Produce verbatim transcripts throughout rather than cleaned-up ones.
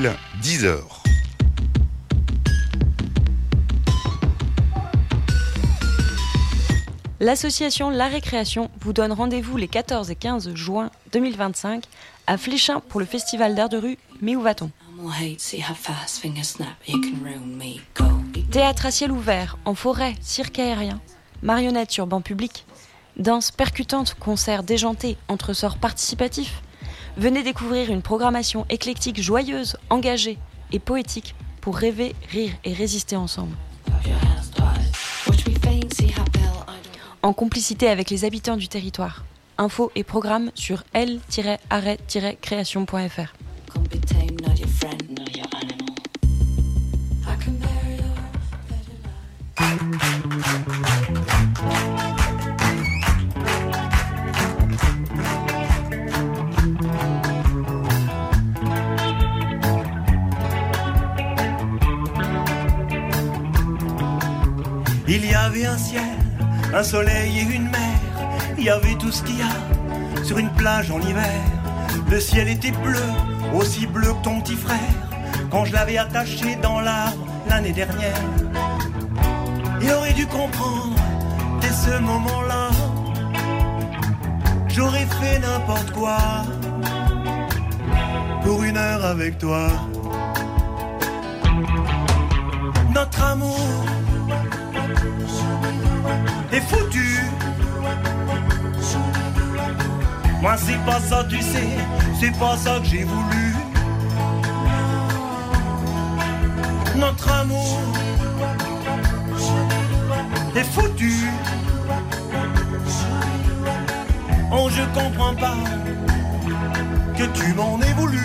pile dix heures. L'association La Récréation vous donne rendez-vous les quatorze et quinze juin deux mille vingt-cinq à Fléchin pour le festival d'art de rue Mais où va-t-on ? Théâtre à ciel ouvert, en forêt, cirque aérien, marionnettes sur banc public, danse percutante, concerts déjantés, entresorts participatifs. Venez découvrir une programmation éclectique joyeuse, engagée et poétique pour rêver, rire et résister ensemble. En complicité avec les habitants du territoire. Infos et programmes sur l tiret arrêt tiret création point f r. Il y avait un ciel, un soleil et une mer. Il y avait tout ce qu'il y a sur une plage en hiver. Le ciel était bleu, aussi bleu que ton petit frère, quand je l'avais attaché dans l'arbre l'année dernière. Il aurait dû comprendre dès ce moment-là, j'aurais fait n'importe quoi pour une heure avec toi. Notre amour est foutu. Moi c'est pas ça, tu sais, c'est pas ça que j'ai voulu. Notre amour est foutu. Oh, je comprends pas que tu m'en aies voulu.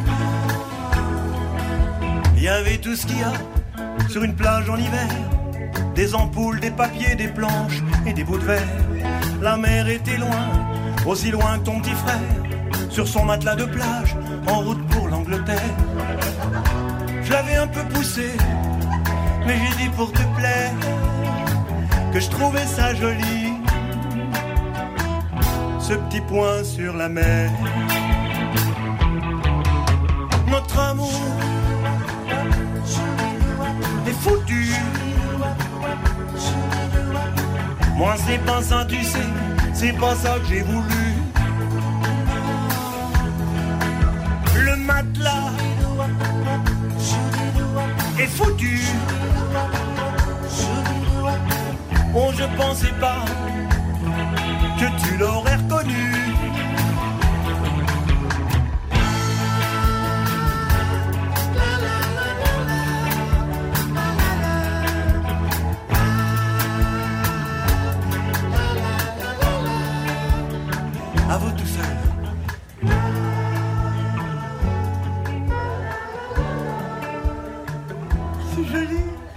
Il y avait tout ce qu'il y a sur une plage en hiver. Des ampoules, des papiers, des planches et des bouts de verre. La mer était loin, aussi loin que ton petit frère, sur son matelas de plage, en route pour l'Angleterre. Je l'avais un peu poussé, mais j'ai dit pour te plaire, que je trouvais ça joli, ce petit point sur la mer. Notre amour est foutu. Moi c'est pas ça, tu sais, c'est pas ça que j'ai voulu. Le matelas est foutu. Oh, je pensais pas que tu l'aurais reconnu. À vous tout seul. C'est joli.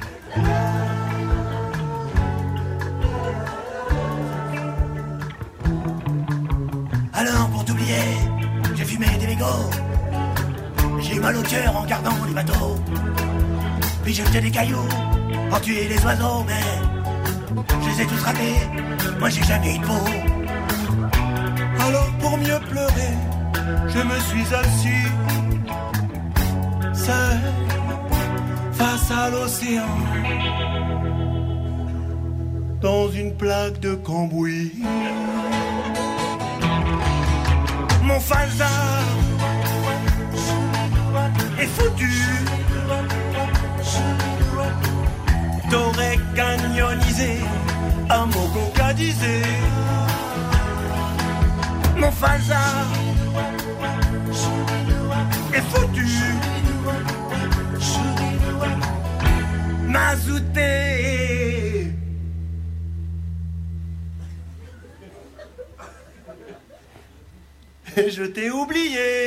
Alors pour t'oublier, j'ai fumé des mégots. J'ai eu mal au cœur en regardant les bateaux. Puis j'ai jeté des cailloux pour tuer les oiseaux. Mais je les ai tous ratés. Moi j'ai jamais eu de peau. Alors pour mieux pleurer, je me suis assis seul face à l'océan, dans une plaque de cambouis. Mon falzar est foutu. T'aurais cagnonisé un mot concadisé. Mon falzar est foutu. Mazouté. Et je t'ai oublié.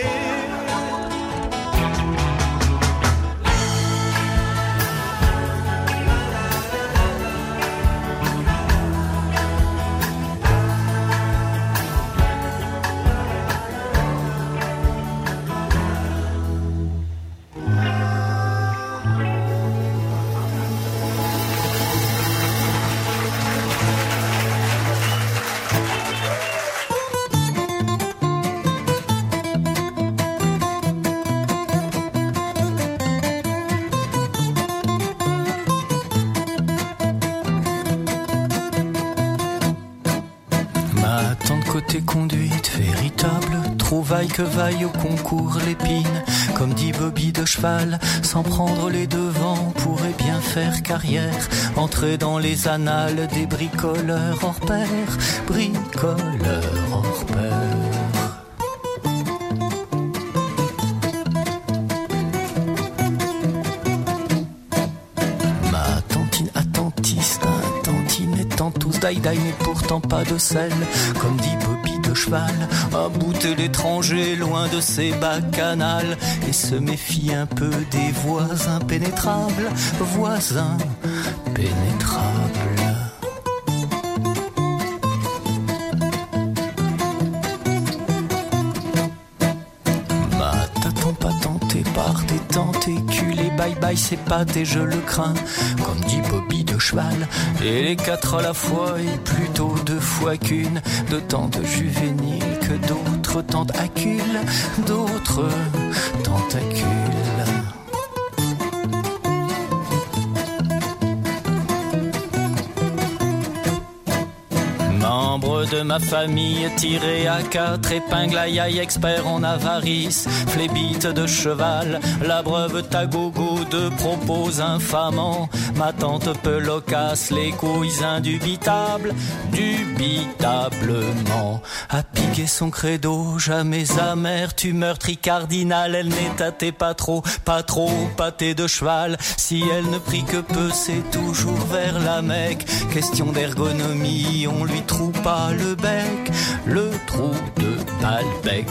et conduite véritable, trouvaille que vaille au concours l'épine. Comme dit Bobby de Cheval, sans prendre les devants, pourrait bien faire carrière, entrer dans les annales des bricoleurs hors pair, bricoleurs hors pair. Ma tantine attentiste, un tantinet tous daïdaï, mais pourtant pas de sel, comme dit Bobby de Cheval, à bouter l'étranger loin de ses bacchanales, et se méfie un peu des voisins pénétrables, voisins pénétrables. Par des tentacules, bye bye c'est pâte et je le crains, comme dit Bobby de Cheval, et les quatre à la fois et plutôt deux fois qu'une, d'autant de juvéniles que d'autres tentacules, d'autres tentacules. Membre de ma famille, tiré à quatre épingles, aïe aïe, expert en avarice, flébite de cheval, la breuve tagogo de propos infamants, ma tante peu loquace, les couilles indubitables, dubitablement, a piqué son credo, jamais amertume, meurtri cardinal, elle n'est tâtée pas trop, pas trop, pâté de cheval, si elle ne prie que peu, c'est toujours vers la Mecque, question d'ergonomie, on lui trouve pas le bec, le trou de Balbec.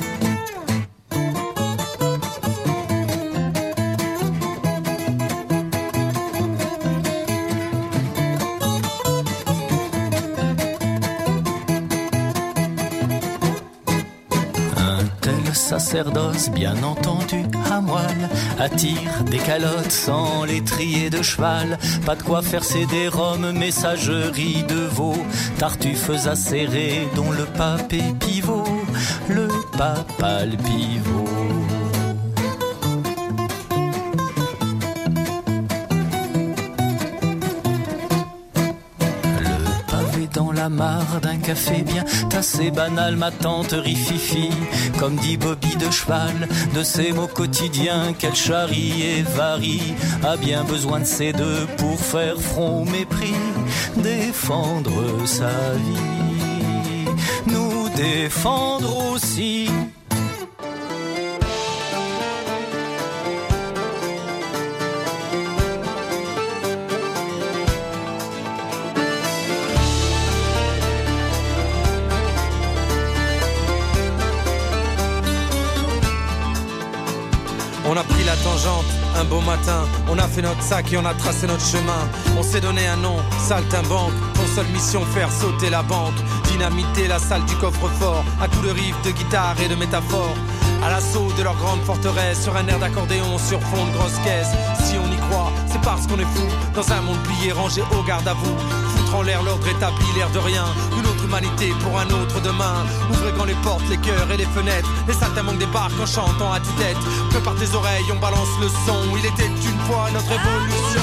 Sacerdoce, bien entendu, à moelle, attire des calottes sans les trier de cheval, pas de quoi faire céder Rome, messagerie de veau, tartuffes acérées dont le pape est pivot, le papal pivot. Dans la mare d'un café bien tassé banal, ma tante rififi, comme dit Bobby de Cheval, de ces mots quotidiens qu'elle charrie et varie, a bien besoin de ces deux pour faire front au mépris, défendre sa vie, nous défendre aussi. On a pris la tangente, un beau matin, on a fait notre sac et on a tracé notre chemin. On s'est donné un nom, saltimbanque, pour seule mission faire sauter la banque, dynamiter la salle du coffre-fort, à coups de riffs, de guitare et de métaphores, à l'assaut de leur grande forteresse, sur un air d'accordéon sur fond de grosse caisse. Si on y croit, c'est parce qu'on est fou, dans un monde plié, rangé au garde à vous. Foutre en l'air l'ordre établi, l'air de rien, une autre humanité pour un autre demain. Ouvrez grand les portes, les cœurs et les fenêtres, les saltimbanques débarquent en chantant à tue-tête. Que par tes oreilles on balance le son, il était une fois notre évolution.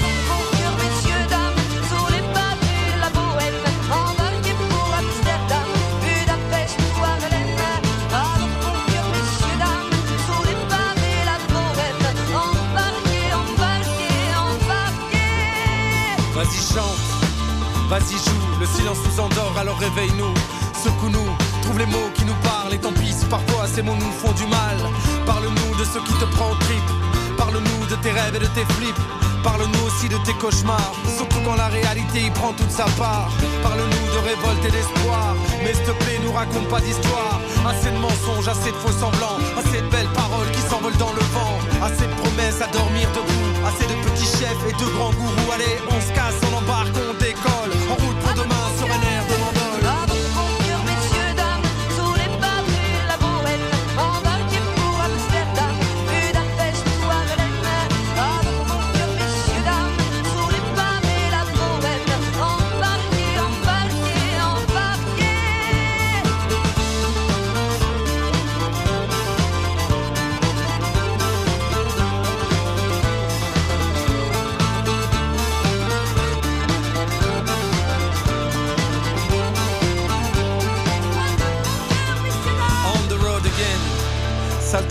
Vas-y chante, vas-y joue, le silence nous endort, alors réveille-nous, secoue-nous, trouve les mots qui nous parlent, et tant pis si parfois ces mots nous font du mal. Parle-nous de ce qui te prend au trip, parle-nous de tes rêves et de tes flips, parle-nous aussi de tes cauchemars, surtout quand la réalité y prend toute sa part. Parle-nous de révolte et d'espoir, mais s'il te plaît nous raconte pas d'histoire. Assez de mensonges, assez de faux semblants, assez de belles paroles qui s'envolent dans le vent, assez de promesses à dormir debout, assez de petits chefs et de grands gourous. Allez, on se casse, on embarque, on décolle, en route pour demain sur un air de mandole.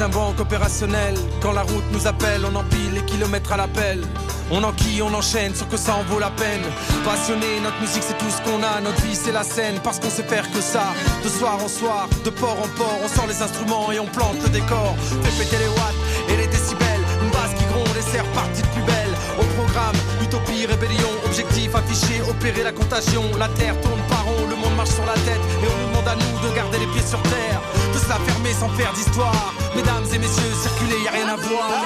aucun banque opérationnel. Quand la route nous appelle, on empile les kilomètres à l'appel. On enquille, on enchaîne, sûr que ça en vaut la peine. Passionné, notre musique c'est tout ce qu'on a. Notre vie c'est la scène, parce qu'on sait faire que ça. De soir en soir, de port en port, on sort les instruments et on plante le décor. Fait péter les watts et les décibels. Une basse qui gronde et c'est reparti de plus belle. Au programme, utopie, rébellion, objectif affiché, opérer la contagion. La terre tourne par rond, le monde marche sur la tête. Et on nous demande à nous de garder les pieds sur terre. De se la fermer sans faire d'histoire. Mesdames et messieurs, circuler, y a rien à voir.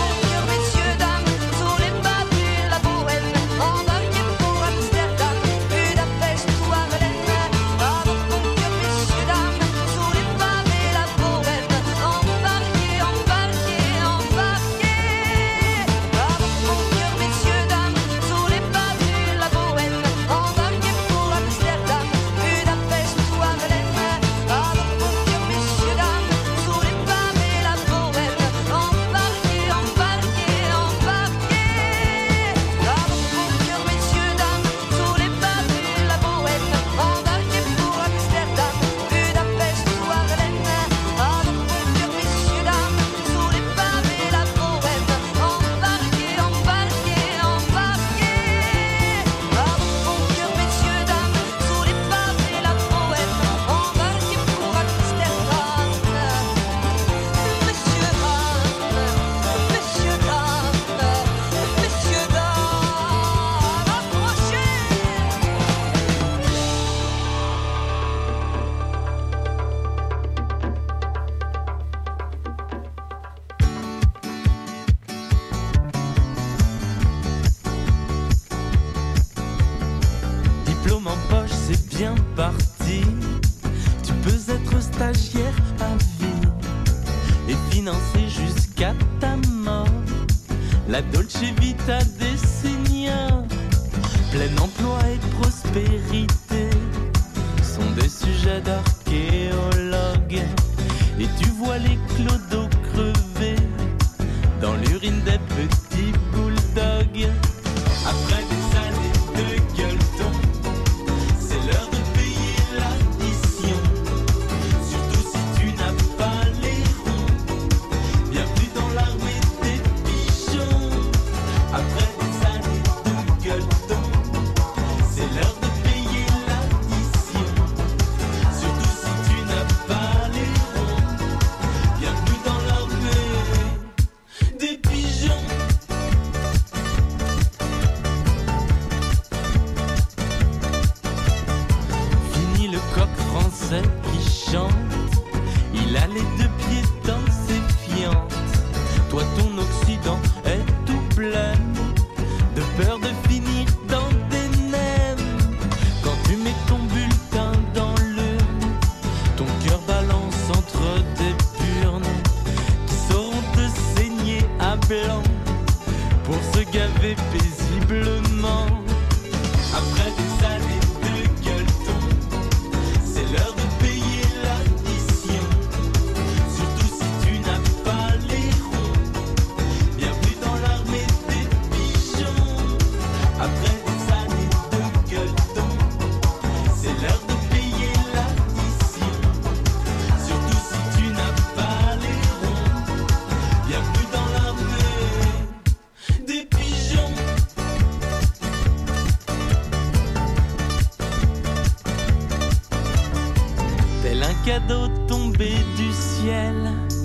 Cadeau tombé du ciel,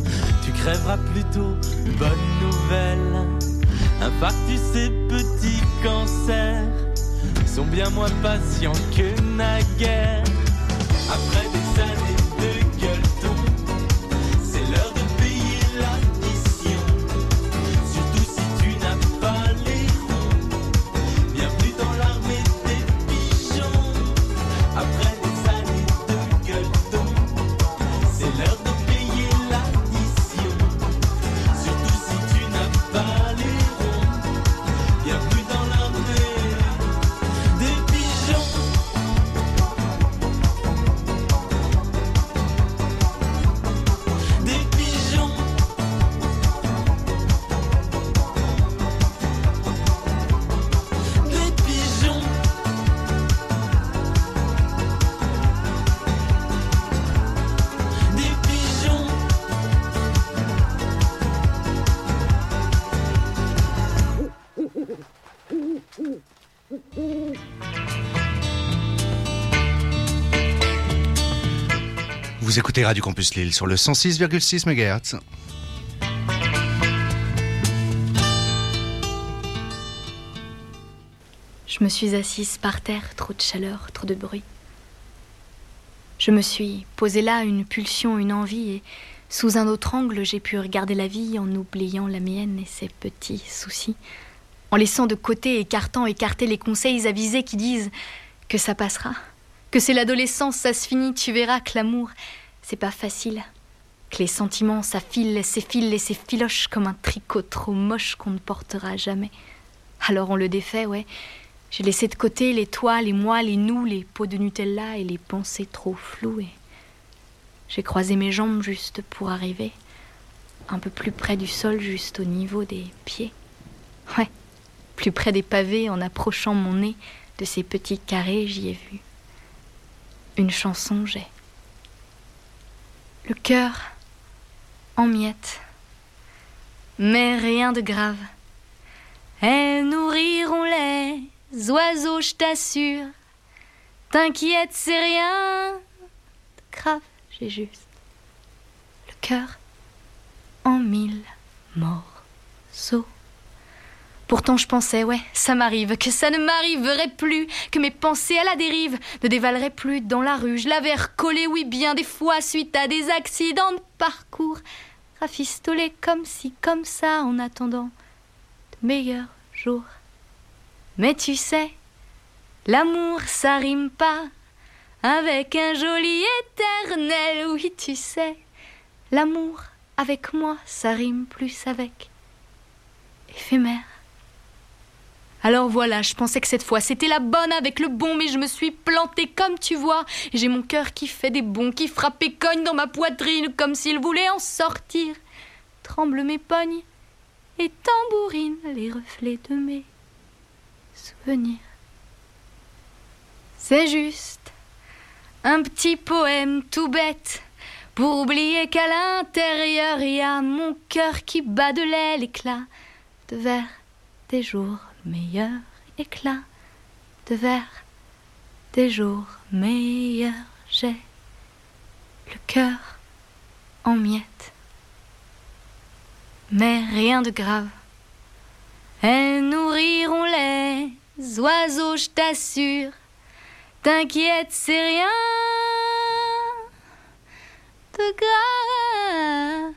tu crèveras plutôt, bonne nouvelle. Infarctus et petits cancers sont bien moins patients que naguère. Après des années de gueuleton, c'est l'heure de payer l'addition. Surtout si tu n'as pas les ronds, bienvenue dans l'armée des pigeons. Après des années de gueuleton, c'est l'heure de payer l'addition. Surtout si tu n'as pas les ronds, bienvenue dans l'armée des pigeons. Vous écoutez Radio Campus Lille sur le cent six virgule six mégahertz. Je me suis assise par terre, trop de chaleur, trop de bruit. Je me suis posée là, une pulsion, une envie, et sous un autre angle, j'ai pu regarder la vie en oubliant la mienne et ses petits soucis, en laissant de côté, écartant, écarter les conseils avisés qui disent que ça passera, que c'est l'adolescence, ça se finit, tu verras que l'amour, c'est pas facile, que les sentiments, ça file, s'effile et s'effiloche comme un tricot trop moche qu'on ne portera jamais. Alors on le défait, ouais. J'ai laissé de côté les toi, les moi, les nous, les pots de Nutella et les pensées trop floues. Et j'ai croisé mes jambes juste pour arriver un peu plus près du sol, juste au niveau des pieds. Ouais, plus près des pavés, en approchant mon nez de ces petits carrés, j'y ai vu. Une chanson, j'ai. Le cœur en miettes, mais rien de grave. Elles nourriront les oiseaux, je t'assure. T'inquiète, c'est rien de grave. J'ai juste le cœur en mille morceaux. Pourtant je pensais, ouais, ça m'arrive, que ça ne m'arriverait plus, que mes pensées à la dérive ne dévaleraient plus dans la rue. Je l'avais recollé, oui, bien des fois, suite à des accidents de parcours, rafistolé comme ci, comme ça, en attendant de meilleurs jours. Mais tu sais, l'amour, ça rime pas avec un joli éternel. Oui, tu sais, l'amour, avec moi, ça rime plus avec éphémère. Alors voilà, je pensais que cette fois, c'était la bonne avec le bon, mais je me suis plantée comme tu vois. Et j'ai mon cœur qui fait des bonds, qui frappe et cogne dans ma poitrine, comme s'il voulait en sortir. Tremble mes pognes et tambourine les reflets de mes souvenirs. C'est juste un petit poème tout bête pour oublier qu'à l'intérieur il y a mon cœur qui bat de l'aile, éclat de verre des jours meilleurs, éclat de verre des jours meilleurs. J'ai le cœur en miettes, mais rien de grave. Elles nourriront les oiseaux, je t'assure. T'inquiète, c'est rien de grave.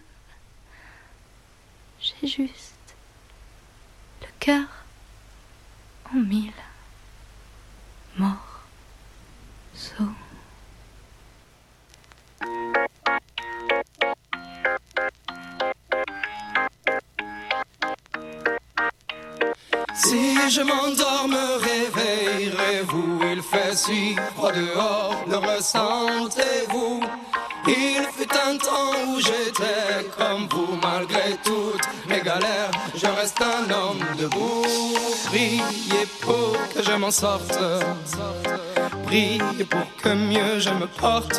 J'ai juste le cœur en mille morceaux. Si je m'endors, me réveillerez-vous? Il fait si froid dehors, le ressentez-vous? Il fut un temps où j'étais comme vous, malgré toutes mes galères, je reste un homme debout. Priez pour que je m'en sorte, priez pour que mieux je me porte.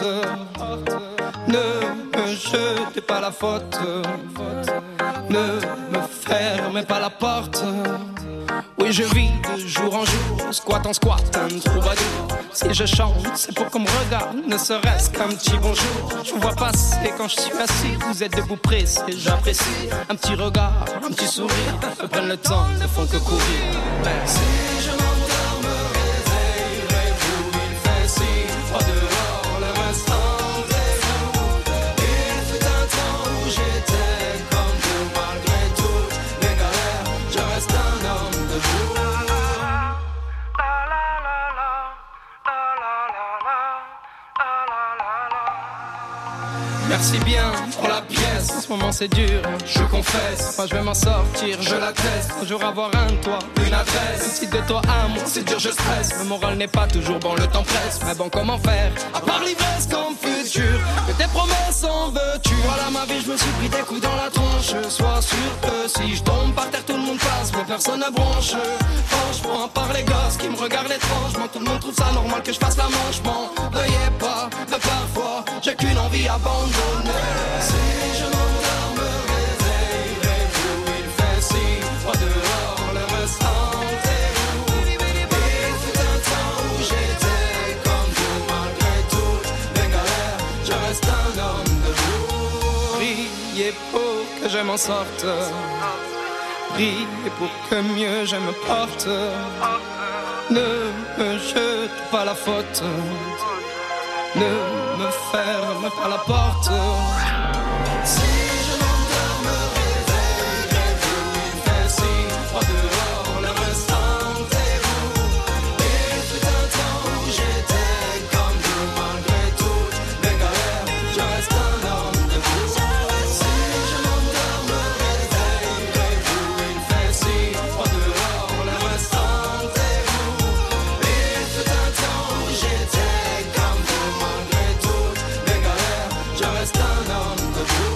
Ne me jetez pas la faute, ne me fermez pas la porte. Oui, je vis de jour en jour, squat en squat, un troubadour. Si je chante, c'est pour qu'on me regarde, ne serait-ce qu'un petit bonjour. Je vous vois passer quand je suis assis, vous êtes debout pressé, j'apprécie. Un petit regard, un petit sourire, me prennent le temps, ne font que courir. Merci. Si je m'endors, me réveillerez-vous? Il fait si froid dehors, le restantez-vous? Il fut un temps où j'étais comme vous, malgré toutes mes galères, je reste un homme debout. Merci bien pour la pièce, en ce moment c'est dur, je confesse. Moi je vais m'en sortir, je l'atteste. Un jour avoir un toit, une adresse. Si de toi à moi c'est dur, je stresse. Le moral n'est pas toujours bon, le temps presse. Mais bon, comment faire, à part l'ivresse comme futur, que tes promesses en veux-tu? Voilà ma vie, je me suis pris des coups dans la tronche. Sois sûr que si je tombe par terre, tout le monde passe, mais personne ne bronche. Franchement, à part les gosses qui me regardent étrangement, tout le monde trouve ça normal que je fasse la manche. M'en veuillez pas, mais parfois j'ai qu'une envie abandonnée. Si je m'endors, me réveillerez-vous? Il fait si froid dehors, le restantez-vous? Il fut un temps où j'étais comme vous, malgré toutes mes galères, je reste un m'en sorte. Prie pour que mieux je me porte. Ne me jete pas la faute. Ne me ferme pas la porte. Si je m'endors, me réveillerai vous. Il fait si froid dehors, le restant est vous. Il fut un temps où j'étais comme vous. Malgré toutes mes galères, je reste un homme debout. Si je m'endors, me réveillerai vous. Il fait si froid dehors, le restant est vous. Il fut un temps où j'étais comme vous. Malgré toutes mes galères, je reste un homme debout.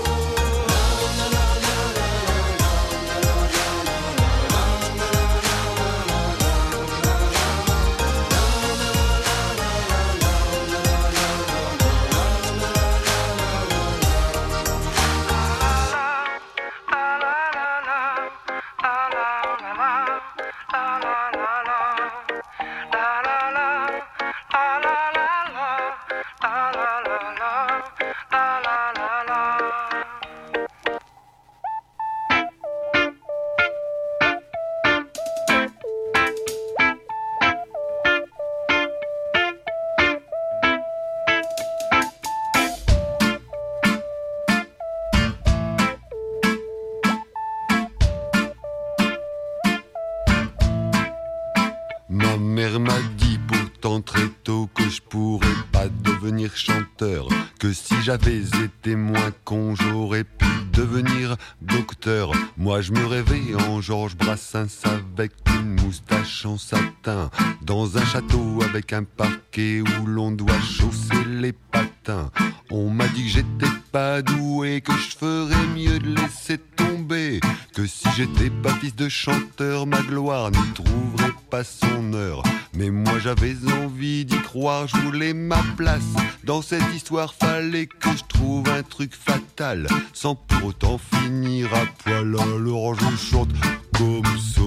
Ma mère m'a dit pourtant très tôt que je pourrais pas devenir chanteur, que si j'avais été moins con, j'aurais pu devenir docteur. Moi je me rêvais en Georges Brassens avec une moustache en satin, dans un château avec un parquet où l'on doit chausser les patins. On m'a dit que j'étais pas doué, que je ferais mieux de laisser tomber, que si j'étais pas fils de chanteur, ma gloire n'y trouverait pas son heure. Mais moi j'avais envie d'y croire, je voulais ma place. Dans cette histoire fallait que je trouve un truc fatal, sans pour autant finir à poil. Alors je chante comme ça.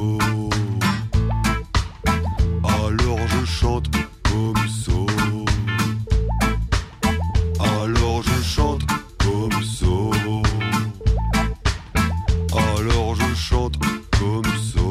Alors je chante comme ça. Alors je chante comme ça. Alors je chante comme ça.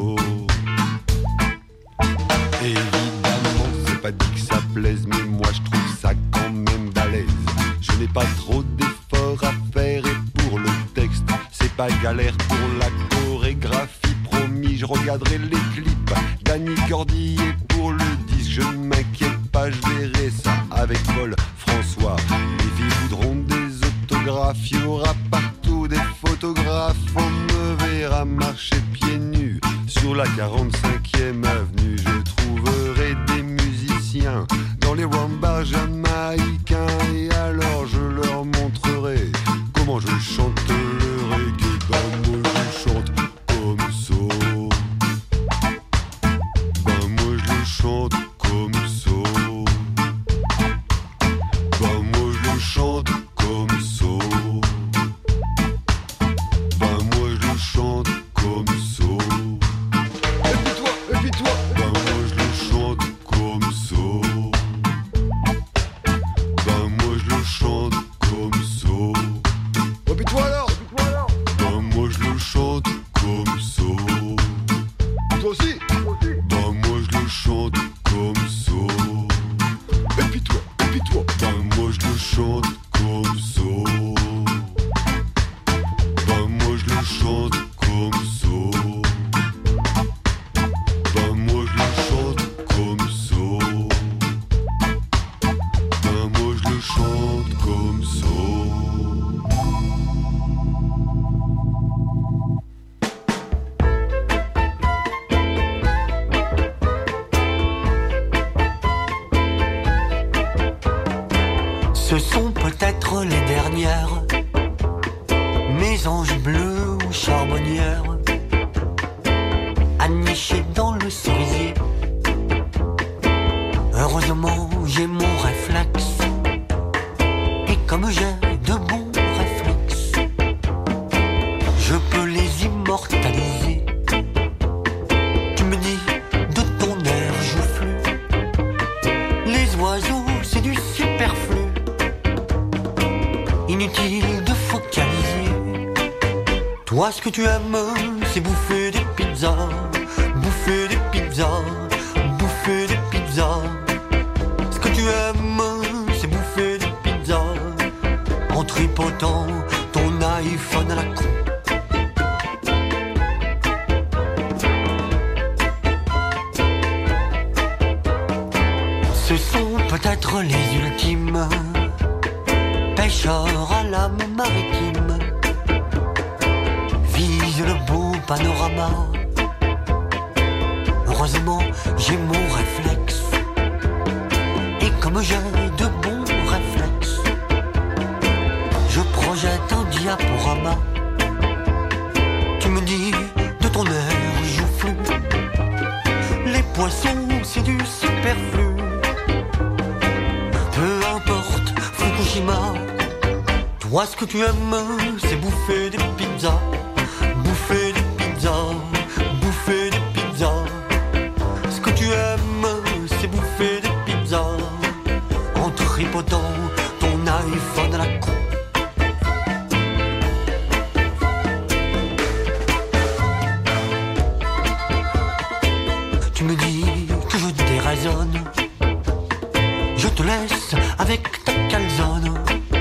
Évidemment, c'est pas dit que ça plaise, mais moi je trouve ça quand même balèze. Je n'ai pas trop d'efforts à faire et pour le texte, c'est pas galère pour la chorégraphie. Promis, je regarderai les clips d'Annie Cordier pour le disque. Je ne m'inquiète pas, je verrai ça avec Paul François. Les filles voudront des autographes, il y aura partout des photographes. On me verra marcher pieds nus sur la quarante-cinquième avenue. Je trouverai des musiciens dans les wambars jamaïcains, et alors je leur montrerai comment je chante le reggae. Ben moi je chante comme ça. Ben moi je le chante comme ça. Ben moi je le chante comme ça. Ben moi je le chante comme ça. Et puis toi, et puis toi. Ben moi je le chante comme ça. Ben moi je le chante comme ça. Et puis toi. Toi, ce que tu aimes, c'est bouffer des pizzas, bouffer des pizzas, bouffer des pizzas. Ce que tu aimes, c'est bouffer des pizzas, en tripotant ton iPhone à la con. Ce sont peut-être les ultimes pêcheurs à l'âme maritime, vise le beau panorama. Heureusement, j'ai mon réflexe, et comme j'ai de bons réflexes, je projette un diaporama. Tu me dis de ton air joufflu, les poissons c'est du superflu. Peu importe Fukushima, toi ce que tu aimes c'est bouffer des pizzas, bouffer des pizzas, bouffer des pizzas. Ce que tu aimes c'est bouffer des pizzas, en tripotant ton iPhone à la con. Tu me dis que je déraisonne, je te laisse avec ta calzone,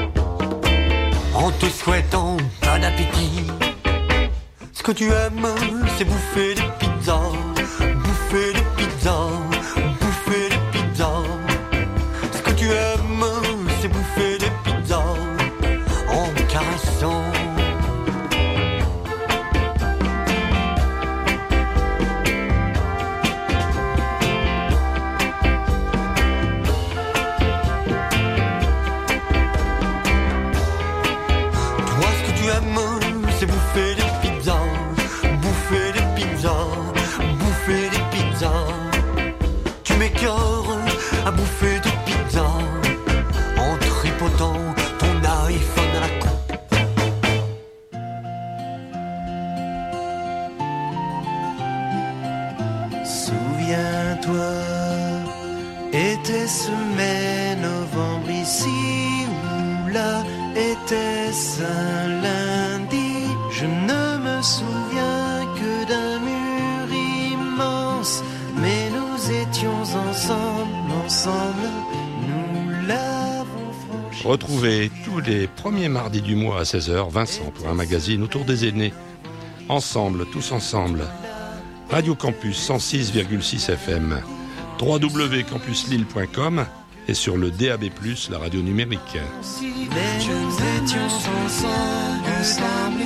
en te souhaitant bon appétit. Ce que tu aimes, c'est bouffer des pizzas, bouffer des pizzas, bouffer des pizzas. Ce que tu aimes, c'est bouffer des pizzas, en caressant. C'est bouffer des pizzas, bouffer des pizzas, bouffer des pizzas. Tu m'écœures à bouffer des pizzas, en tripotant ton iPhone à la con. Souviens-toi, était-ce mai, novembre ici ou là, était-ce un lundi? Je ne me souviens que d'un mur immense, mais nous étions ensemble, ensemble, nous l'avons franchi. Retrouvez tous les premiers mardis du mois à seize heures Vincent pour un magazine autour des aînés. Ensemble, tous ensemble. Radio Campus cent six virgule six F M, w w w point campus lille point com et sur le D A B plus, la radio numérique. Mais nous étions ensemble, ensemble.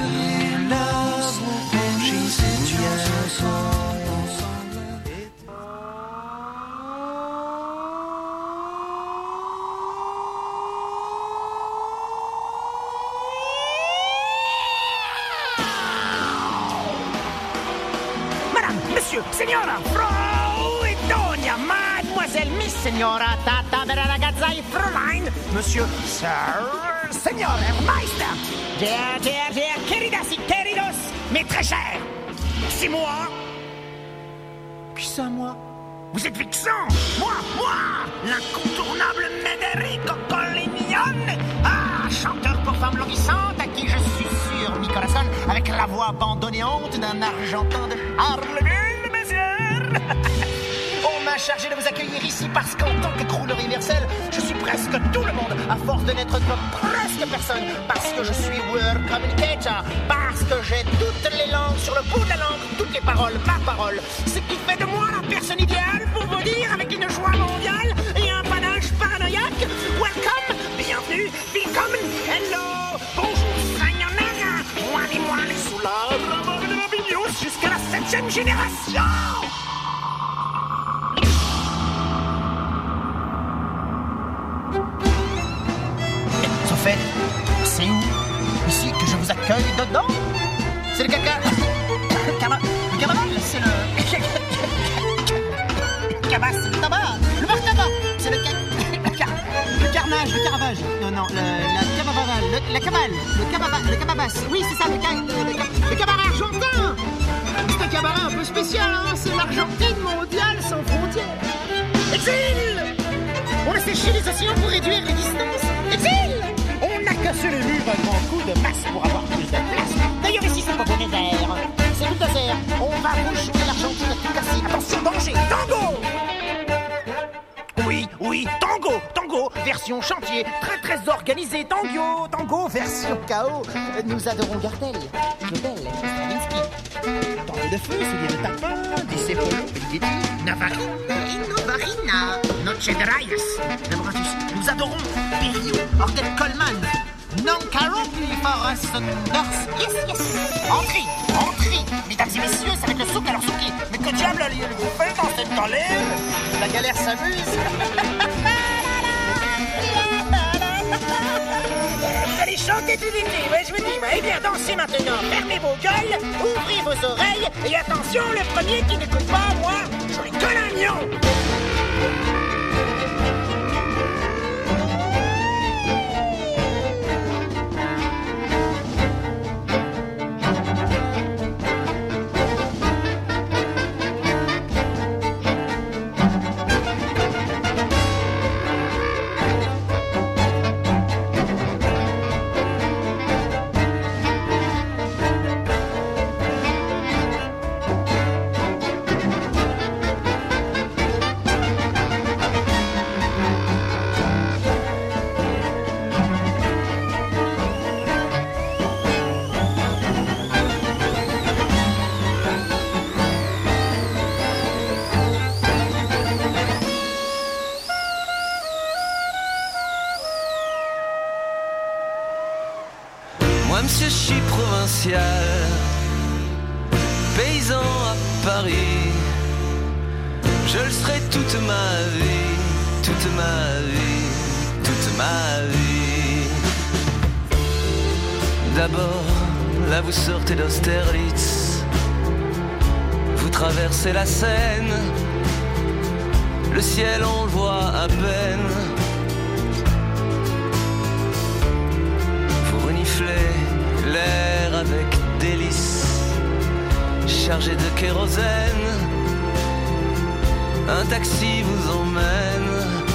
Madame, monsieur, signora, Frau Edonia, mademoiselle, miss, signora, tata della ragazza, Fräulein, monsieur, sir, signore, meister, der, der, der, queridas y queridos, mais très cher. C'est moi. Qui ça, moi? Vous êtes vexant. Moi, moi, l'incontournable Mederico Collignon. Ah, chanteur pour femmes languissantes à qui je suis sûr, mi corazon, avec la voix abandonnéante d'un argentin de Harleville, messieurs. On m'a chargé de vous accueillir ici parce qu'en tant que crooner universel, je suis presque tout le monde, à force de n'être que presque personne, parce que je suis word communicator, parce que j'ai toutes les langues sur le bout de la langue, toutes les paroles, ma parole, ce qui fait de moi la personne idéale pour vous dire avec une joie mondiale et un panache paranoïaque, welcome, bienvenue, willkommen, hello, bonjour, sayonara, moi et moi les soulades, la mort de la Biblios jusqu'à la septième génération. En fait, c'est où? Ici que je vous accueille dedans? C'est le caca... Le carnaval, c'est le... Le cabas, c'est le tabac. Le bar tabac, c'est le... Le, car... le carnage, le caravage. Non, non, le, la cabavale, le, la cabale, le cababa, le cababas. Oui, c'est ça, le, ca... le, le, le cabaret argentin. C'est un cabaret un peu spécial, hein. C'est l'Argentine mondiale sans frontières. Exil! On a séché les océans pour réduire les distances. Exil! On a cassé les murs d'un grand coup de masse pour avoir plus de place. D'ailleurs, ici, c'est pas bonnet vert. C'est Bulldozer. On va vous jouer l'Argentine tout cassée. Attention, danger. Tango! Oui, oui, tango, tango, version chantier, très très organisé, tango, tango, version K O. Nous adorons Gardel, Claudel, Stravinsky. Tango de feu, souliers de tapin, Discepolo, Ligeti, Navarino, Novarina, Noche de Rayas, Laboratus. Nous adorons Perio, Orgel Coleman, Non Caro, Forest North. Yes, yes. Entrée, entrée. Mesdames et messieurs, ça va être le souk, alors souké. Mais que diable, vous faites dans cette galère? La galère s'amuse. Vous allez chanter tout l'été, ouais, je vous dis. Eh bien, dansez maintenant. Fermez vos gueules, ouvrez vos oreilles. Et attention, le premier qui n'écoute pas, moi, j'aurai que l'agneau. Monsieur, je suis provincial, paysan à Paris. Je le serai toute ma vie, toute ma vie, toute ma vie. D'abord, là vous sortez d'Austerlitz, vous traversez la Seine, le ciel on le voit à peine. Vous reniflez l'air avec délice, chargé de kérosène, un taxi vous emmène.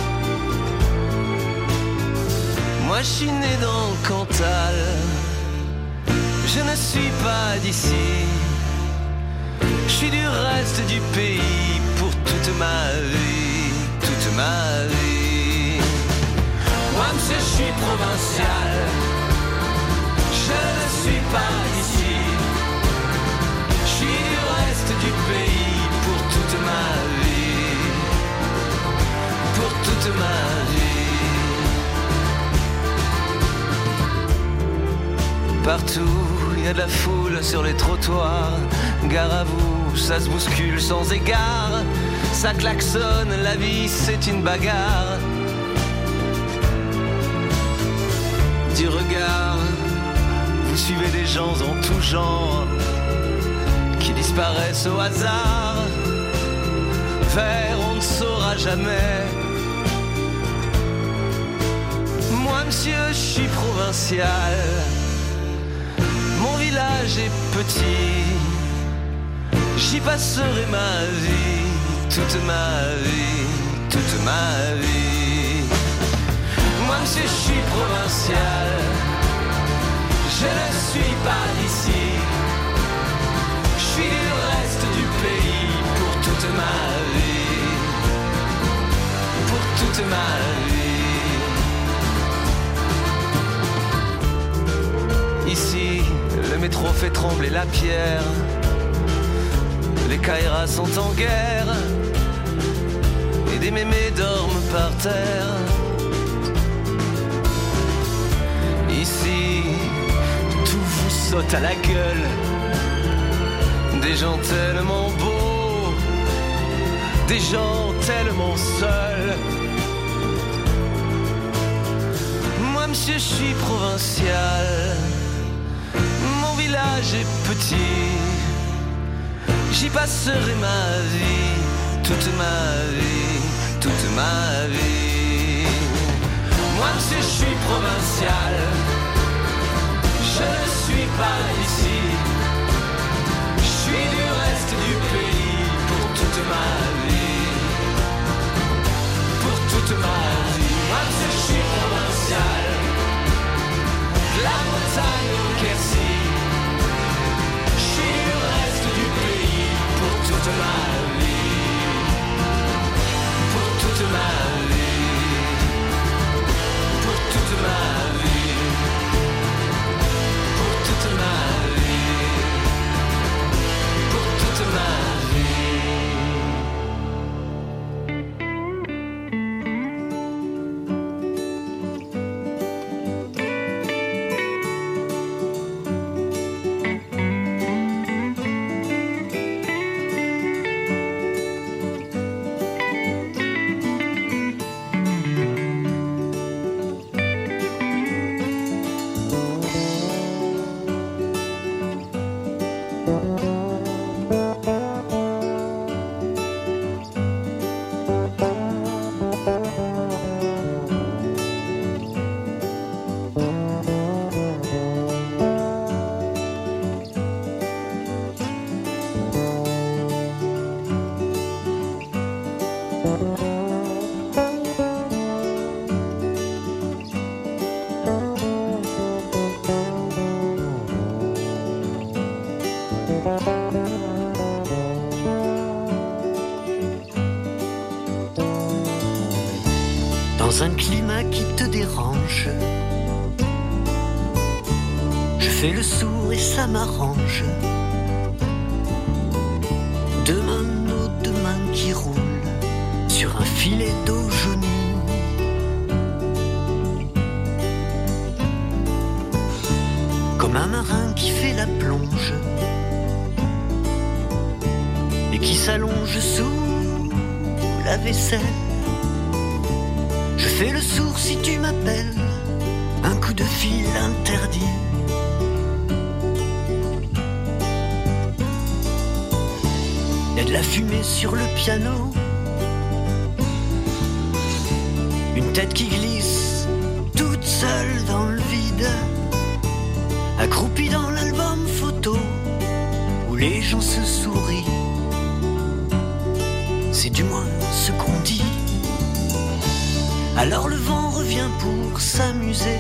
Moi je suis né dans le Cantal, je ne suis pas d'ici, je suis du reste du pays pour toute ma vie, toute ma vie. Moi monsieur je suis provincial, je ne suis pas ici, je suis du reste du pays pour toute ma vie, pour toute ma vie. Partout, il y a de la foule sur les trottoirs, gare à vous, ça se bouscule sans égard, ça klaxonne, la vie c'est une bagarre. Du regard, vous suivez des gens en tout genre qui disparaissent au hasard, vers on ne saura jamais. Moi monsieur je suis provincial, mon village est petit, j'y passerai ma vie, toute ma vie, toute ma vie. Moi monsieur je suis provincial, je ne suis pas d'ici, je suis du reste du pays pour toute ma vie, pour toute ma vie. Ici, le métro fait trembler la pierre, les Kairas sont en guerre, et des mémés dorment par terre. Ici, tout vous saute à la gueule, des gens tellement beaux, des gens tellement seuls. Moi monsieur je suis provincial, mon village est petit, j'y passerai ma vie, toute ma vie, toute ma vie. Moi monsieur je suis provincial, je ne suis pas ici, je suis du reste du pays pour toute ma vie, pour toute ma vie. Moi monsieur je suis provincial, de la Bretagne au Quercy, dans un climat qui te dérange. Je fais le sourd et ça m'arrange. Demain, nos deux mains qui roulent sur un filet d'eau jaunie. Comme un marin qui fait la plonge et qui s'allonge sous la vaisselle. Je fais le sourd si tu m'appelles, un coup de fil interdit. Il y a de la fumée sur le piano, une tête qui glisse toute seule dans le vide, accroupie dans l'album photo où les gens se sourient. C'est du moins ce qu'on dit. Alors le vent revient pour s'amuser.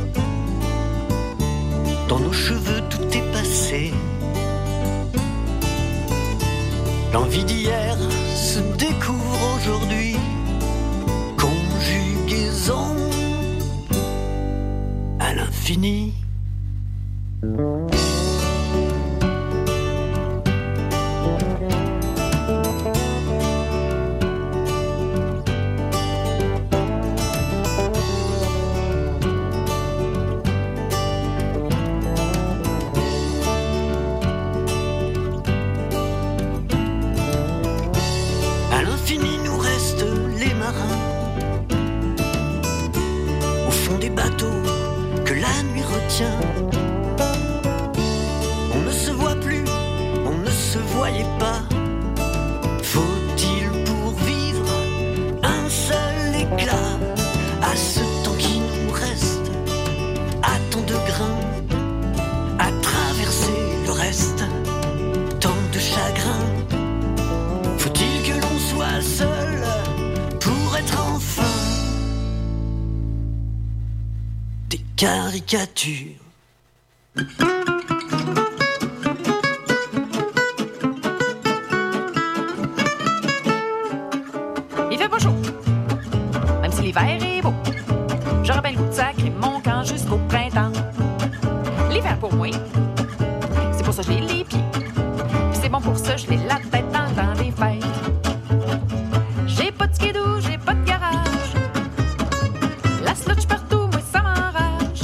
Dans nos cheveux tout est passé. L'envie d'hier se découvre aujourd'hui. Conjugaison à l'infini. On ne se voit plus, on ne se voyait pas. Faut-il pour vivre un seul éclat à ce temps qui nous reste, à tant de grains, à traverser le reste, tant de chagrin. Faut-il que l'on soit seul pour être enfin des caricatures? Il fait pas chaud, même si l'hiver est beau. J'aurais bien le goût de sacrer mon camp jusqu'au printemps. L'hiver pour moi, c'est pour ça que j'ai les pieds. Puis c'est bon pour ça, je l'ai la tête dans le temps des fêtes. J'ai pas de skidoo, j'ai pas de garage. La slotch partout, moi ça m'enrage.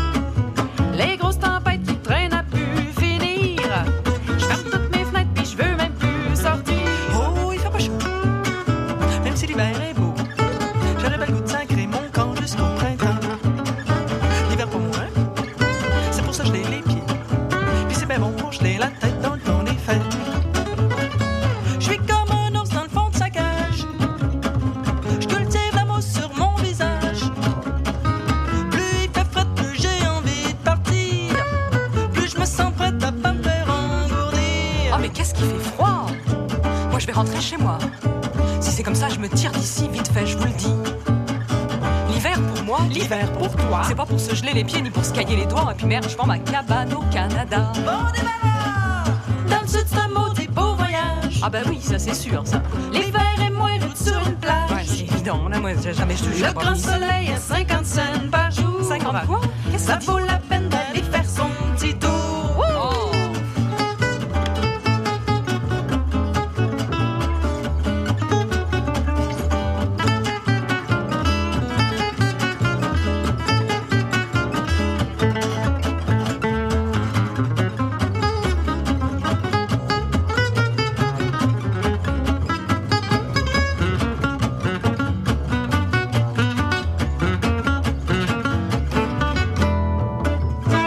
Les grosses tempêtes qui traînent à plus finir. Je ferme toutes mes fenêtres puis je veux même plus sortir. Oh, il fait pas chaud, même si l'hiver est beau. J'aurais pas le goût de sacrer mon camp jusqu'au printemps. L'hiver pour moi, c'est pour ça que je l'ai les pieds. Puis c'est bien bon pour geler la tête dans le temps des fêtes. Je suis comme un ours dans le fond de sa cage. Je cultive la mousse sur mon visage. Plus il fait frais, plus j'ai envie de partir. Plus je me sens prête à pas me faire engourdir. Oh mais qu'est-ce qu'il fait froid. Moi je vais rentrer chez moi. Si c'est comme ça, je me tire d'ici vite fait, je vous le dis. L'hiver pour moi, l'hiver pour toi. C'est pas pour se geler les pieds ni pour se cailler les doigts. Et puis merde, je vends ma cabane au Canada. Bon débarras, dans le sud c'est un maudit beau voyage. Ah bah oui, ça c'est sûr ça. L'hiver est moins rude sur une plage. Ouais, c'est évident, là moi j'ai jamais je Le grand soleil à cinquante cents par jour. cinquante quoi? Qu'est-ce que Ça ça dit? vaut la peine d'aller faire son petit tour. Oh. Thank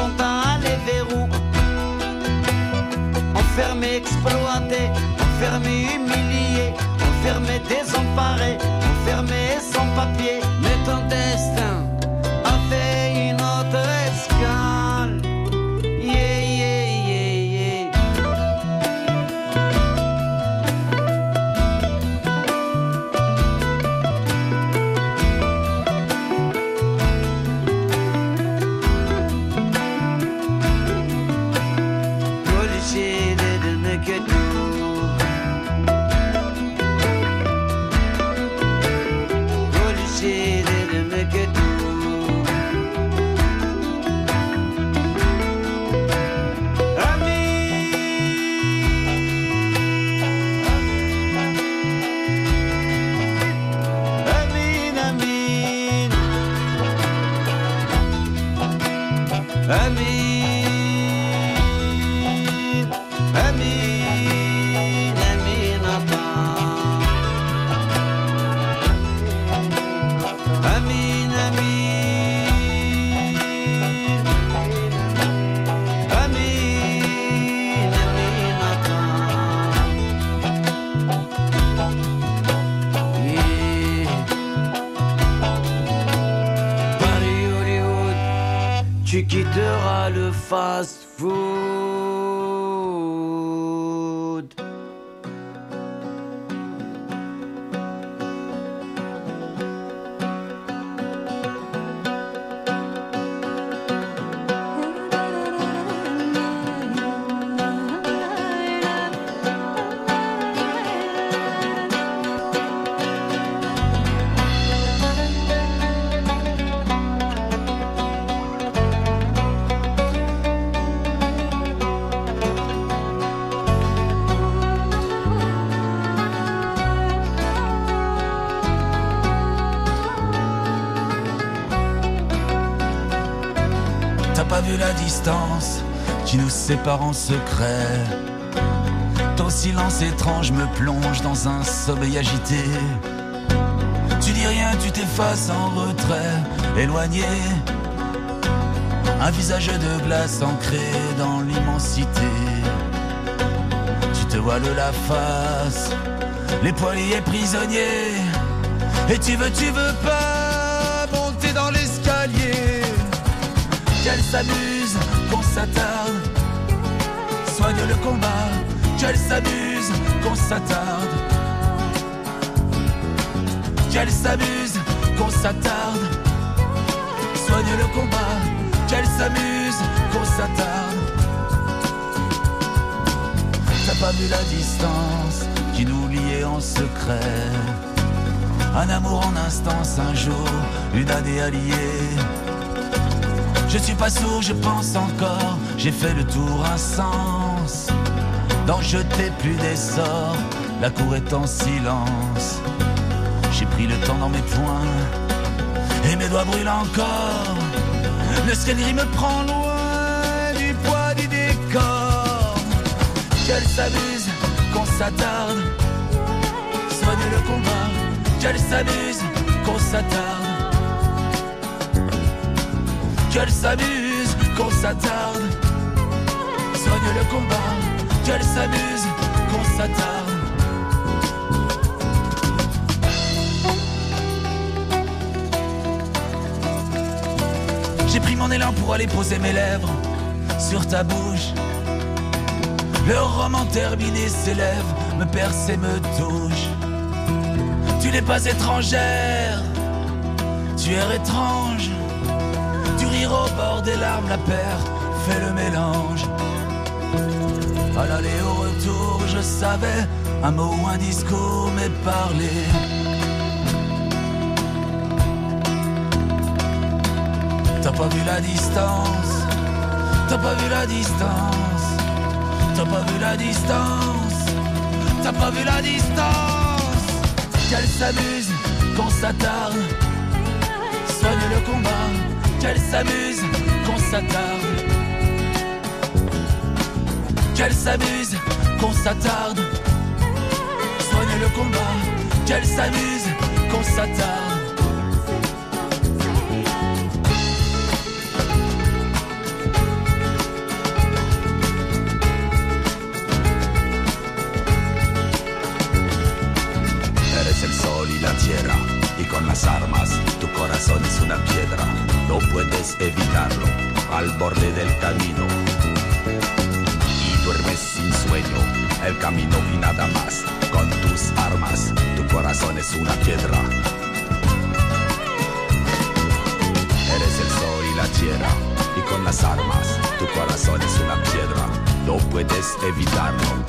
dont un les verrous. Enfermé, exploité, enfermé, humilié, enfermé, désemparé, enfermé, sans papier. Mais ton destin a fait une autre escale. Yeah, yeah, yeah, yeah. Bullshit de me que Bullshit de me que Amin, amin, amin, amin, amin, attends. Amin, amin, amin, amin, attends. Yeah. Paris, Hollywood, tu quitteras le fast-food. T'as pas vu la distance qui nous sépare en secret. Ton silence étrange me plonge dans un sommeil agité. Tu dis rien, tu t'effaces en retrait, éloigné. Un visage de glace ancré dans l'immensité. Tu te voiles la face, les poiliers prisonniers. Et tu veux, tu veux pas monter dans l'escalier. Qu'elle s'amuse, qu'on s'attarde, soigne le combat. Qu'elle s'amuse, qu'on s'attarde. Qu'elle s'amuse, qu'on s'attarde, soigne le combat. Qu'elle s'amuse, qu'on s'attarde. T'as pas vu la distance qui nous liait en secret. Un amour en instance, un jour, une année alliée. Je suis pas sourd, je pense encore. J'ai fait le tour, un sens d'en jeter plus des sorts. La cour est en silence. J'ai pris le temps dans mes poings et mes doigts brûlent encore. Le skyrim me prend loin du poids du décor. Qu'elle s'amuse, qu'on s'attarde, soigne le combat. Qu'elle s'amuse, qu'on s'attarde. Qu'elle s'amuse, qu'on s'attarde, soigne le combat. Qu'elle s'amuse, qu'on s'attarde. J'ai pris mon élan pour aller poser mes lèvres sur ta bouche. Le roman terminé s'élève, me perce et me touche. Tu n'es pas étrangère, tu es étrange. Du rire au bord des larmes, la paire fait le mélange. À l'aller au retour, je savais un mot ou un discours m'est parlé. T'as pas vu la distance, t'as pas vu la distance, t'as pas vu la distance, t'as pas vu la distance. Qu'elle s'amuse, qu'on s'attarde, soigne le combat. Qu'elle s'amuse, qu'on s'attarde. Qu'elle s'amuse, qu'on s'attarde, soigne le combat. Qu'elle s'amuse, qu'on s'attarde. al borde del camino y duermes sin sueño, el camino y nada más. Con tus armas, tu corazón es una piedra. Eres el sol y la tierra, y con las armas, tu corazón es una piedra. No puedes evitarlo.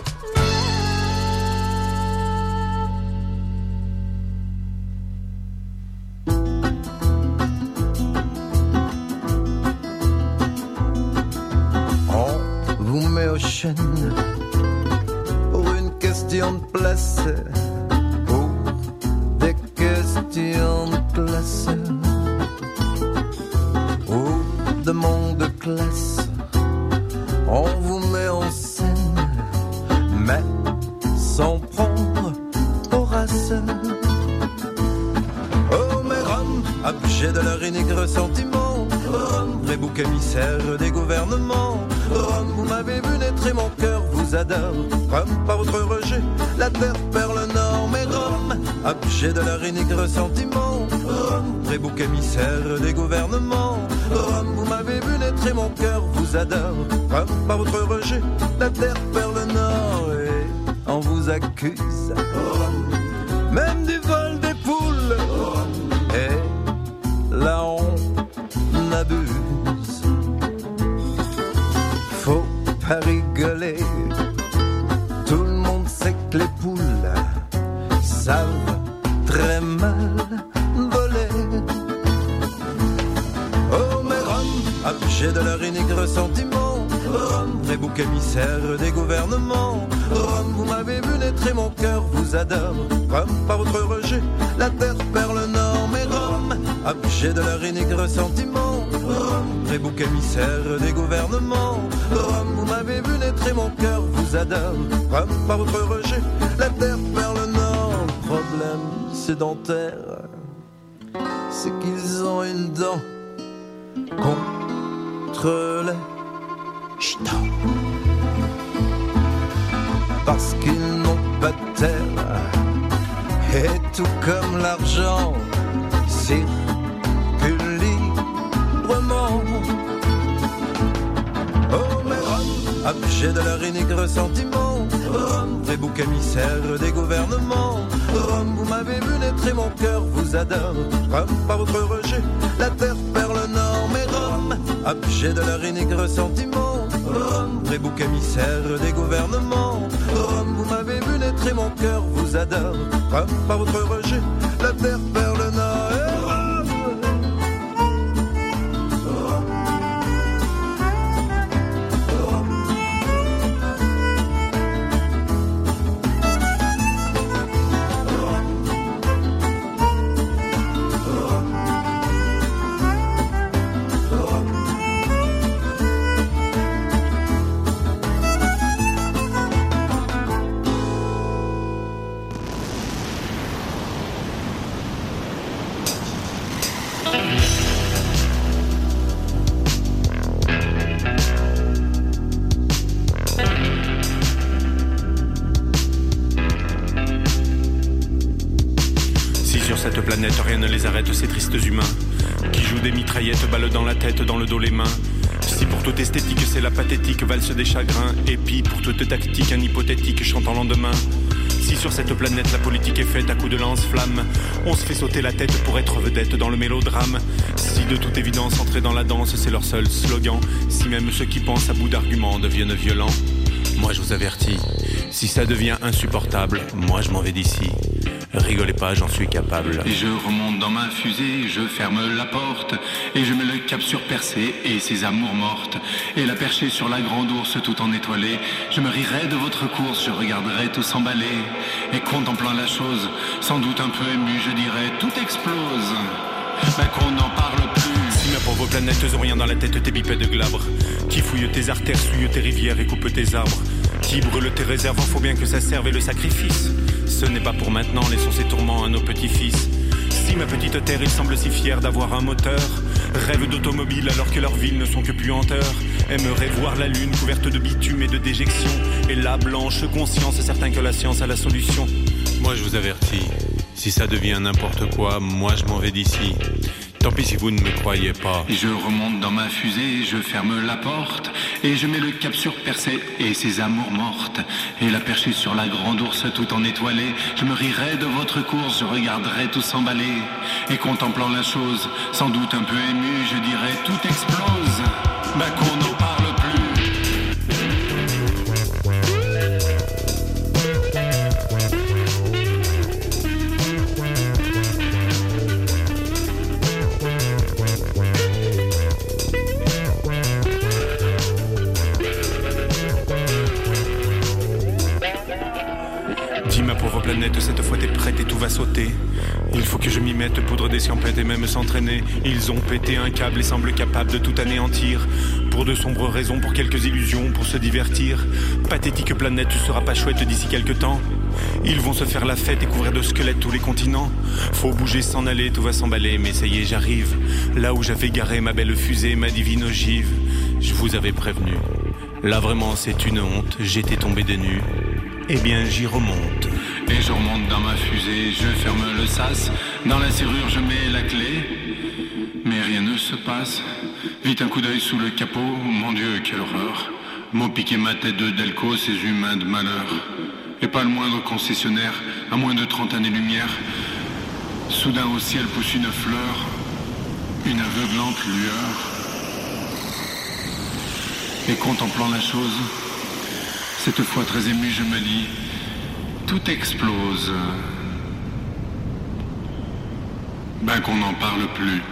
Pour une question de place, pour des questions de classe, ou de monde de classe, on vous met en scène, mais sans prendre aux races. Oh mes Roms, objet de leur inique ressentiment, Rome, vrai bouc émissaire des gouvernements. Rome, vous m'avez vu naître et mon cœur vous adore. Rome, par votre rejet, la terre perd le nord. Mais Rome, objet de leur inique ressentiment. Rome, vrai bouc émissaire des gouvernements. Rome, vous m'avez vu naître et mon cœur vous adore. Rome, par votre rejet, la terre perd le nord. Et on vous accuse, Rome, même du vol des poules. Rome, et là on abuse. Faut pas rigoler, tout le monde sait que les poules savent très mal voler. Oh mais Rome, objet de leur inique ressentiment, Rome, vrai bouc émissaire des gouvernements. Rome, vous m'avez vu naître et mon cœur vous adore. Rome, par votre rejet, la terre perd le nord. Mais Rome, objet de leur inique ressentiment, Rome, vrai bouc émissaire des gouvernements. Rome, vous m'avez vu naître et mon cœur vous adore. Rome, par votre rejet, la terre perd le nord. Problème sédentaire, c'est qu'ils ont une dent contre les gitans. Parce qu'ils n'ont pas de terre, et tout comme l'argent circule librement. Oh mais Rome, objet de leur inique ressentiment, Rome, vrai bouc émissaire des gouvernements. Rome, vous m'avez vu naître et mon cœur vous adore. Rome, par votre rejet, la terre perd le nord. Mais Rome, objet de leur inique ressentiment, Rome, vrai bouc émissaire des gouvernements. Rome, vous m'avez vu naître et mon cœur vous adore. Rome, par votre rejet, la terre perd le nord. Et Rome, cette planète, rien ne les arrête, ces tristes humains qui jouent des mitraillettes, balles dans la tête, dans le dos les mains. Si pour toute esthétique c'est la pathétique valse des chagrins, et puis pour toute tactique un hypothétique chante en lendemain. Si sur cette planète la politique est faite à coups de lance-flamme, on se fait sauter la tête pour être vedette dans le mélodrame. Si de toute évidence entrer dans la danse c'est leur seul slogan, si même ceux qui pensent à bout d'arguments deviennent violents, moi je vous avertis, si ça devient insupportable, moi je m'en vais d'ici. Rigolez pas, j'en suis capable. Et je remonte dans ma fusée, je ferme la porte, et je mets le cap sur Percé et ses amours mortes. Et la perchée sur la grande ours tout en étoilé, je me rirai de votre course, je regarderai tout s'emballer. Et contemplant la chose, sans doute un peu ému, je dirais tout explose, mais qu'on n'en parle plus. Si ma pauvre planète ont rien dans la tête, tes bipèdes glabres, qui fouillent tes artères, souillent tes rivières et coupent tes arbres, qui brûlent tes réserves, faut bien que ça serve et le sacrifice. Ce n'est pas pour maintenant, laissons ces tourments à nos petits-fils. Si ma petite terre, ils semblent si fiers d'avoir un moteur, rêvent d'automobile alors que leurs villes ne sont que puanteurs, aimeraient voir la lune couverte de bitume et de déjection, et la blanche conscience, certain que la science a la solution. Moi je vous avertis, si ça devient n'importe quoi, moi je m'en vais d'ici. Tant pis si vous ne me croyez pas. Et je remonte dans ma fusée, je ferme la porte, et je mets le cap sur Persée et ses amours mortes. Et la perchée sur la grande ours tout en étoilé, je me rirai de votre course, je regarderai tout s'emballer. Et contemplant la chose, sans doute un peu ému, je dirais tout explose, bah qu'on n'en parle plus. Dis ma pauvre planète, cette fois t'es prête et tout va sauter. Il faut que je m'y mette, poudre des sciempètes et même s'entraîner. Ils ont pété un câble et semblent capables de tout anéantir. Pour de sombres raisons, pour quelques illusions, pour se divertir. Pathétique planète, tu seras pas chouette d'ici quelques temps. Ils vont se faire la fête et couvrir de squelettes tous les continents. Faut bouger, s'en aller, tout va s'emballer, mais ça y est, j'arrive. Là où j'avais garé ma belle fusée, ma divine ogive. Je vous avais prévenu. Là vraiment c'est une honte, j'étais tombé des nues. Eh bien j'y remonte. Et je remonte dans ma fusée, je ferme le sas. Dans la serrure je mets la clé, mais rien ne se passe. Vite un coup d'œil sous le capot, mon Dieu quelle horreur. M'ont piqué ma tête de Delco, ces humains de malheur. Et pas le moindre concessionnaire, à moins de trente années-lumière. Soudain au ciel pousse une fleur, une aveuglante lueur. Et contemplant la chose, cette fois très ému, je me dis, tout explose. Ben qu'on n'en parle plus.